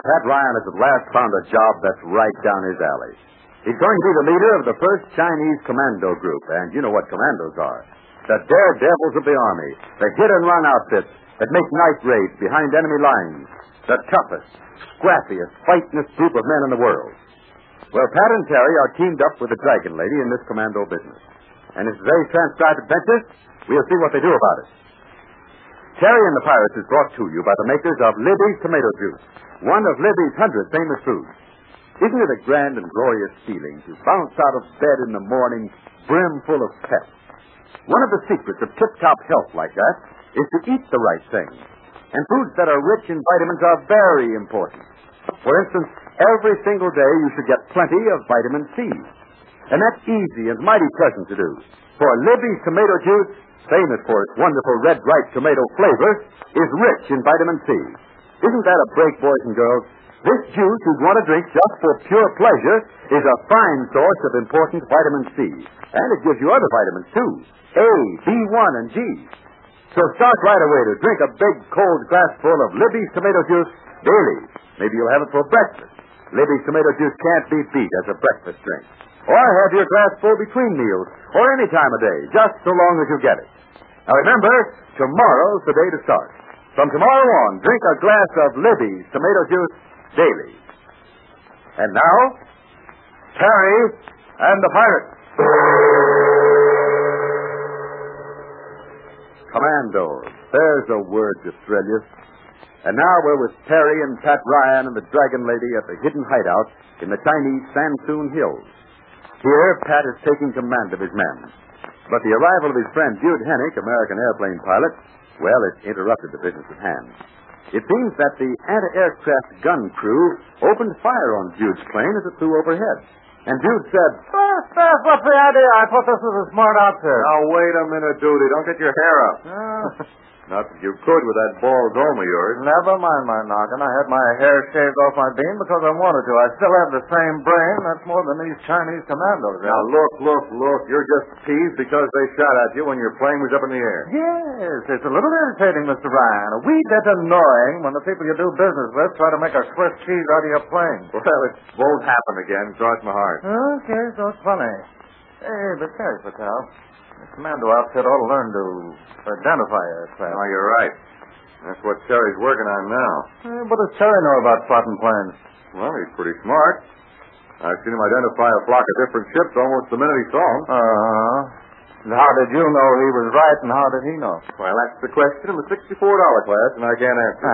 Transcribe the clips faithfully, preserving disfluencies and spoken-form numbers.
Pat Ryan has at last found a job that's right down his alley. He's going to be the leader of the first Chinese commando group, and you know what commandos are. The daredevils of the Army, the hit-and-run outfits that make night raids behind enemy lines, the toughest, scrappiest, fightingest group of men in the world. Well, Pat and Terry are teamed up with the Dragon Lady in this commando business. And in today's transcribed adventure, we'll see what they do about it. Terry and the Pirates is brought to you by the makers of Libby's Tomato Juice, one of Libby's hundred famous foods. Isn't it a grand and glorious feeling to bounce out of bed in the morning brimful of pep? One of the secrets of tip-top health like that is to eat the right things. And foods that are rich in vitamins are very important. For instance, every single day you should get plenty of vitamin C. And that's easy and mighty pleasant to do. For Libby's Tomato Juice, famous for its wonderful red ripe tomato flavor, is rich in vitamin C. Isn't that a break, boys and girls? This juice you'd want to drink just for pure pleasure is a fine source of important vitamin C. And it gives you other vitamins, too. A, B one, and G. So start right away to drink a big, cold glassful of Libby's Tomato Juice daily. Maybe you'll have it for breakfast. Libby's Tomato Juice can't be beat as a breakfast drink. Or have your glassful between meals, or any time of day, just so long as you get it. Now remember, tomorrow's the day to start. From tomorrow on, drink a glass of Libby's Tomato Juice daily. And now, Terry and the Pirates. Commandos. There's a word to thrill you. And now we're with Terry and Pat Ryan and the Dragon Lady at the hidden hideout in the Chinese Sansoon Hills. Here, Pat is taking command of his men. But the arrival of his friend Jude Hennick, American airplane pilot, well, it interrupted the business at hand. It seems that the anti-aircraft gun crew opened fire on Jude's plane as it flew overhead. And Jude said, Oh, Steph, what's the idea? I thought this was a smart outfit. Now, wait a minute, Duty. Don't get your hair up. Uh, Not that you could with that bald dome of yours. never mind my noggin. I had my hair shaved off my bean because I wanted to. I still have the same brain. That's more than these Chinese commandos have. Now, look, look, look. You're just teased because they shot at you when your plane was up in the air. Yes, it's a little irritating, Mister Ryan. A wee bit annoying when the people you do business with try to make a Swiss cheese out of your plane. Well, it won't happen again. Cross my heart. Okay, so it's funny. Hey, but Terry Patel, the commando outfit ought to learn to identify aircraft. Oh, you're right. That's what Terry's working on now. Eh, what does Terry know about plotting planes? Well, he's pretty smart. I've seen him identify a flock of different ships almost the minute he saw them. Uh-huh. And how did you know he was right, and how did he know? Well, that's the question in the sixty-four dollar class, and I can't answer.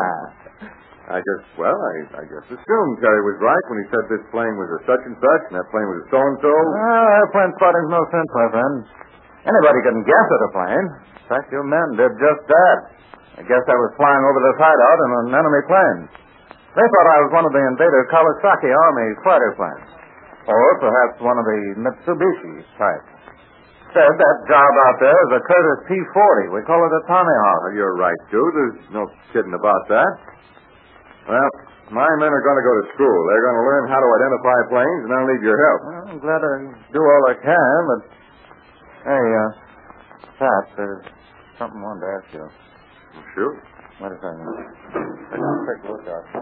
I just, well, I, I just assumed Terry was right when he said this plane was a such and such, and that plane was a so-and-so. Well, airplane spotting's no sense, my friend. Anybody can guess at a plane. In fact, your men did just that. I guess I was flying over this hideout in an enemy plane. They thought I was one of the invader Kawasaki Army fighter planes. Or perhaps one of the Mitsubishi type. Said that job out there is a Curtiss P forty. We call it a Tomahawk. Well, you're right, dude. There's no kidding about that. Well, my men are going to go to school. They're going to learn how to identify planes, and I'll need your help. Well, I'm glad to do all I can, but... Hey, uh, Pat, there's something I wanted to ask you. Well, sure. Wait a second. I'll take a look out.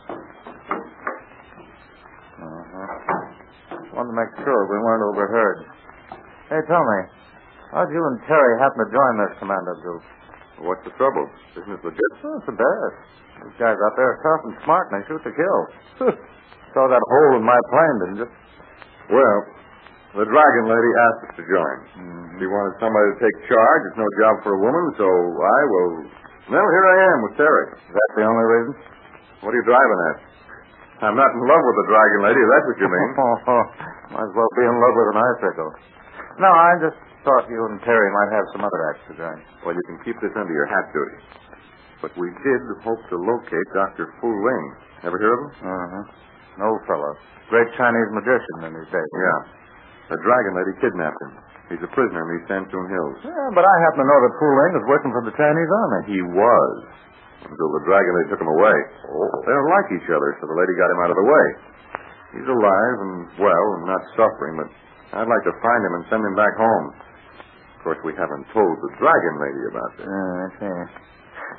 Uh-huh. Wanted to make sure we weren't overheard. Hey, tell me, how'd you and Terry happen to join this commando group? What's the trouble? Isn't it legit? Oh, it's the best. These guys out there are tough and smart, and they shoot to kill. Saw that hole in my plane, didn't you? Well, the Dragon Lady asked us to join. Mm-hmm. She wanted somebody to take charge. It's no job for a woman, so I will... Well, here I am with Terry. Is that the only reason? What are you driving at? I'm not in love with the Dragon Lady, if that's what you mean. Might as well be in love with an icicle. No, I just thought you and Terry might have some other acts to join. Well, you can keep this under your hat, Duty. But we did hope to locate Doctor Fu Ling. Ever hear of him? Uh-huh. No fellow. Great Chinese magician in his day. Yeah. The Dragon Lady kidnapped him. He's a prisoner in these Sansoon Hills. Yeah, but I happen to know that Fu Ling is working for the Chinese Army. He was. Until the Dragon Lady took him away. Oh. They don't like each other, so the lady got him out of the way. He's alive and well and not suffering, but I'd like to find him and send him back home. Of course, we haven't told the Dragon Lady about this. Uh, okay.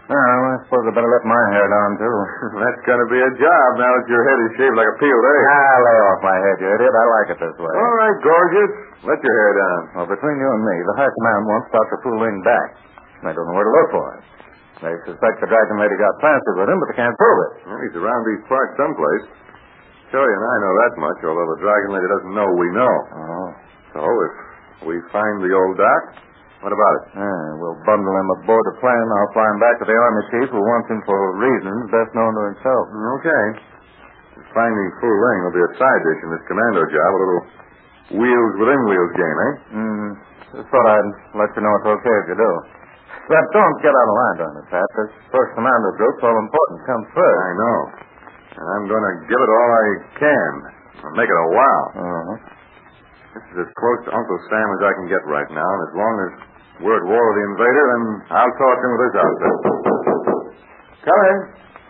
Well, I suppose I better let my hair down, too. That's going to be a job now that your head is shaved like a peeled egg. Ah, lay off my head, you idiot. I like it this way. All right, gorgeous. Let your hair down. Well, between you and me, the high command wants Doctor Fu Ling back. They don't know where to look for him. They suspect the Dragon Lady got planted with him, but they can't prove it. Well, he's around these parts someplace. Shirley and I know that much, although the Dragon Lady doesn't know we know. Oh. So if we find the old doc, what about it? Yeah, we'll bundle him aboard a plane. I'll fly him back to the Army chief who wants him for reasons best known to himself. Okay. Finding Fu Ling will be a side dish in this commando job, a little wheels within wheels game, eh? Mm. Just thought I'd let you know it's okay if you do. But don't get out of line on it, Pat. This first commando group's all important. Comes first. I know. And I'm going to give it all I can. I'll make it a wow. Uh-huh. This is as close to Uncle Sam as I can get right now, and as long as we're at war with the invader, then I'll talk to him with this outfit. Come in.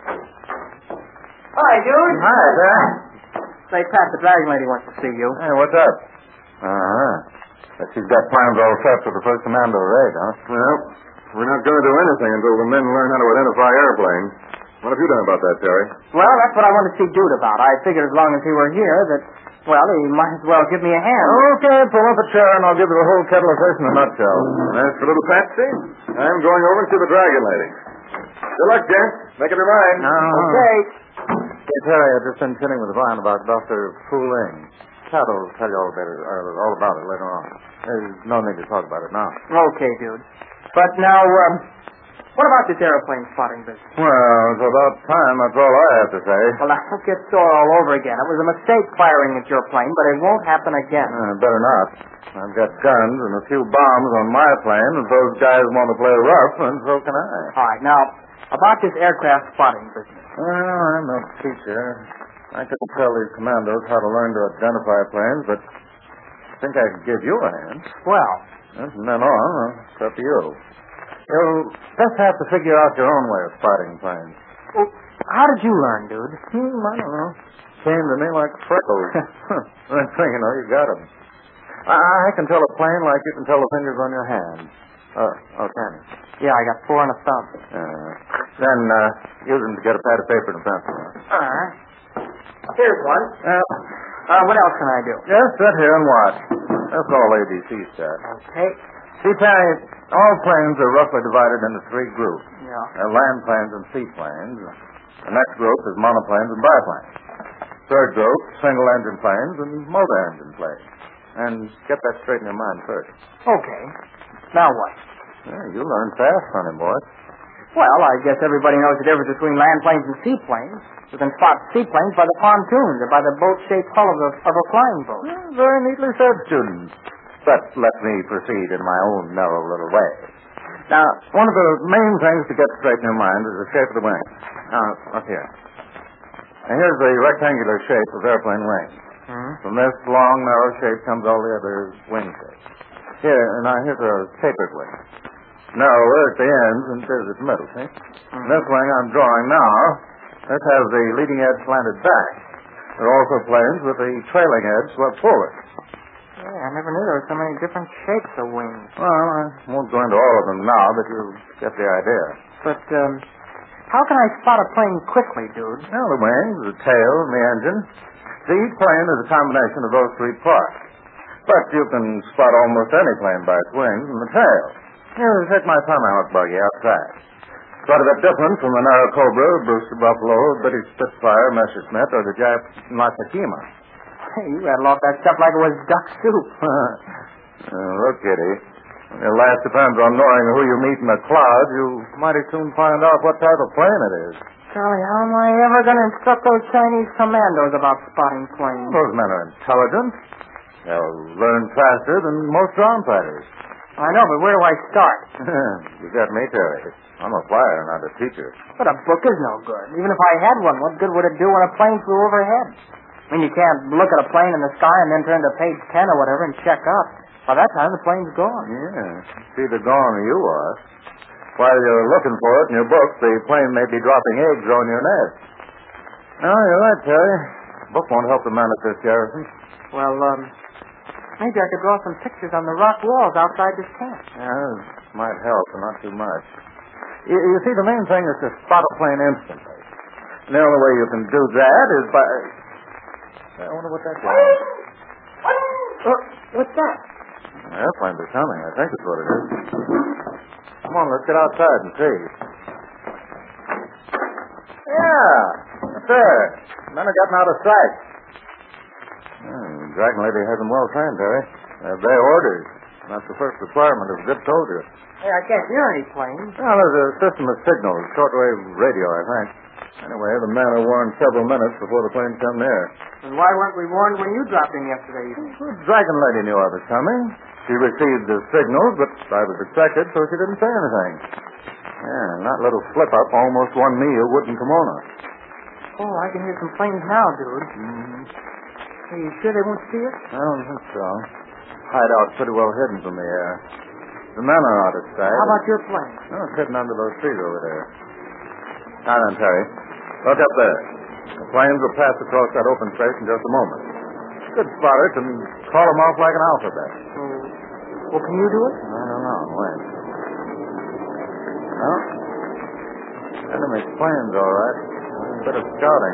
Hi, dude. Hi, Pat. Say, Pat, the Dragon Lady wants to see you. Hey, what's up? Uh-huh. But she's got plans all set for the first commando raid, huh? Well, we're not going to do anything until the men learn how to identify airplanes. What have you done about that, Terry? Well, that's what I wanted to see Dude about. I figured as long as he were here that, well, he might as well give me a hand. Okay, pull up a chair and I'll give you the whole kettle of fish in a nutshell. And as for little Patsy, I'm going over to the Dragon Lady. Good luck, gents. Make up your mind. Uh-huh. Okay. Hey, Terry, I've just been sitting with Vine about Doctor Fu Ling. Pat will tell you all about it, uh, all about it later on. There's no need to talk about it now. Okay, dude. But now, um, what about this airplane spotting business? Well, it's about time. That's all I have to say. Well, now, don't get sore all over again. It was a mistake firing at your plane, but it won't happen again. Uh, better not. I've got guns and a few bombs on my plane. If those guys want to play rough, then so can I. All right, now, about this aircraft spotting business. Well, I'm no teacher. I could tell these commandos how to learn to identify planes, but I think I could give you a hand. Well, From then on, it's up to you. You'll just have to figure out your own way of spotting planes. well, how did you learn, dude? Hmm, I don't know. Came to me like freckles. Next thing you know, you got 'em. I, I can tell a plane like you can tell the fingers on your hand. Oh, oh, can you? Yeah, I got four on a thumb. Uh, then uh, use them to get a pad of paper and a pencil. All right. Here's one. Uh, Uh, what else can I do? just sit here and watch. That's all A B C said. Okay. See, Terry, all planes are roughly divided into three groups. Yeah. There are land planes and sea planes. The next group is monoplanes and biplanes. Third group, single-engine planes and motor-engine planes. And get that straight in your mind first. Okay. Now what? Yeah, you learn fast, honey boy. Well, I guess everybody knows the difference between land planes and seaplanes. You can spot seaplanes by the pontoons or by the boat-shaped hull of a, of a flying boat. Yeah, very neatly said, student. But let me proceed in my own narrow little way. Now, one of the main things to get straight in your mind is the shape of the wing. Now, up here. Now, here's the rectangular shape of airplane wings. Hmm? From this long, narrow shape comes all the other wing shapes. Here, now, here's a tapered wing. Narrower at the ends and bigger at the middle, see? Hmm. This wing I'm drawing now, this has the leading edge slanted back. There are also planes with the trailing edge swept forward. Yeah, I never knew there were so many different shapes of wings. Well, I won't go into all of them now, but you'll get the idea. But, um, how can I spot a plane quickly, dude? Now, the wings, the tail, and the engine. See, each plane is a combination of those three parts. But you can spot almost any plane by its wings and the tail. Here, take my Tomahawk buggy outside. Quite a bit different from the Narrow Cobra, Brewster Buffalo, British Spitfire, Messerschmitt, or the Jap Nakashima. Hey, you rattle off that stuff like it was duck soup. uh, look, Kitty, your last depends on knowing who you meet in the clouds. You mighty soon find out what type of plane it is. Charlie, how am I ever going to instruct those Chinese commandos about spotting planes? Those men are intelligent. They'll learn faster than most ground fighters. I know, but where do I start? You got me, Terry. I'm a flyer, not a teacher. But a book is no good. Even if I had one, what good would it do when a plane flew overhead? I mean, you can't look at a plane in the sky and then turn to page ten or whatever and check up. By that time, the plane's gone. Yeah, it's either gone or you are. While you're looking for it in your book, the plane may be dropping eggs on your nest. No, you're right, Terry. The book won't help the man at this garrison. Well, um, maybe I could draw some pictures on the rock walls outside this camp. Yeah, it might help, but not too much. You, you see, the main thing is to spot a plane instantly. And the only way you can do that is by... I wonder what that is. Oh, what's that? Airplanes are coming. I think that's what it is. Come on, let's get outside and see. Yeah, up there. Men are getting out of sight. Hmm, the Dragon Lady has them well trained, Terry. They have their orders. That's the first requirement of a good soldier. Hey, I can't hear any planes. Well, there's a system of signals, shortwave radio, I think. Anyway, the men are warned several minutes before the planes come near. And why weren't we warned when you dropped in yesterday evening? The Dragon Lady knew I was coming. She received the signals, but I was expected, so she didn't say anything. Yeah, and that little slip-up almost won me a wooden kimono. Oh, I can hear some planes now, dude. Mm-hmm. Hey, you sure they won't see us? I don't think so. Hideout's pretty well hidden from the air. The men are out of sight. How about your plane? Oh, it's hidden under those trees over there. Now then, Terry, look up there. The planes will pass across that open space in just a moment. Good spotter can call them off like an alphabet. Oh. Well, can you do it? I don't know. Wait. Well, enemy planes, all right. A bit of scouting.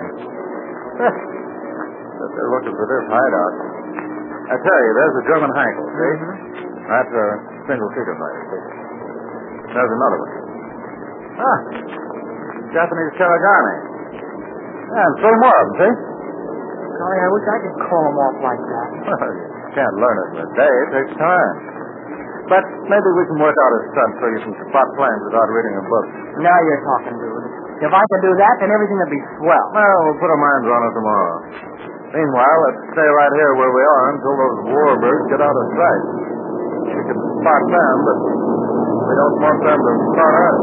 But they're looking for this hideout. I tell you, there's a German Heinkel, see? Mm-hmm. That's a single-seater plane, see? There's another one. Ah, Japanese Karagane. Yeah, and three more of them, see? Golly, I wish I could call them off like that. Well, you can't learn it in a day. It takes time. But maybe we can work out a stunt so you can spot planes without reading a book. Now you're talking, dude. If I can do that, then everything will be swell. Well, we'll put our minds on it tomorrow. Meanwhile, let's stay right here where we are until those warbirds get out of sight. We can spot them, but we don't want them to spot us.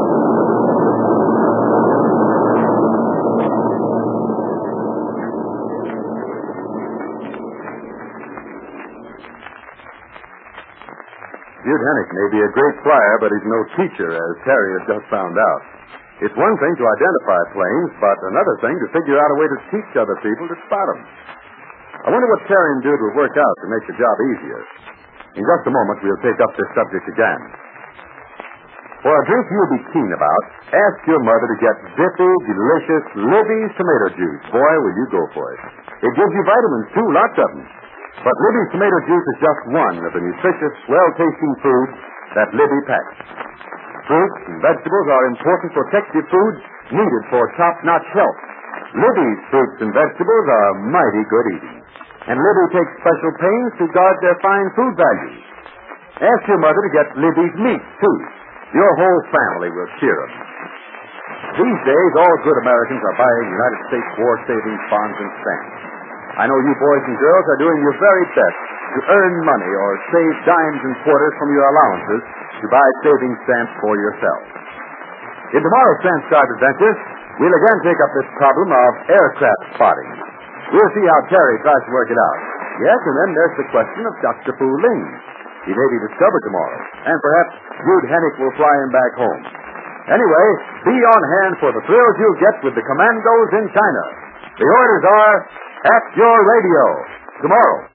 Jude Hennick may be a great flyer, but he's no teacher, as Terry has just found out. It's one thing to identify planes, but another thing to figure out a way to teach other people to spot them. I wonder what Terry and Jude will work out to make the job easier. In just a moment, we'll take up this subject again. For a drink you'll be keen about, ask your mother to get zippy, delicious Libby's tomato juice. Boy, will you go for it. It gives you vitamins, too, lots of them. But Libby's tomato juice is just one of the nutritious, well-tasting foods that Libby packs. Fruits and vegetables are important protective foods needed for top-notch health. Libby's fruits and vegetables are mighty good eating. And Libby takes special pains to guard their fine food values. Ask your mother to get Libby's meat, too. Your whole family will cheer them. These days, all good Americans are buying United States war savings bonds and stamps. I know you boys and girls are doing your very best to earn money or save dimes and quarters from your allowances to buy savings stamps for yourself. In tomorrow's Transcribed Adventures, we'll again take up this problem of aircraft spotting. We'll see how Terry tries to work it out. Yes, and then there's the question of Doctor Fu Ling. He may be discovered tomorrow, and perhaps Jude Hennick will fly him back home. Anyway, be on hand for the thrills you'll get with the Commandos in China. The orders are at your radio tomorrow.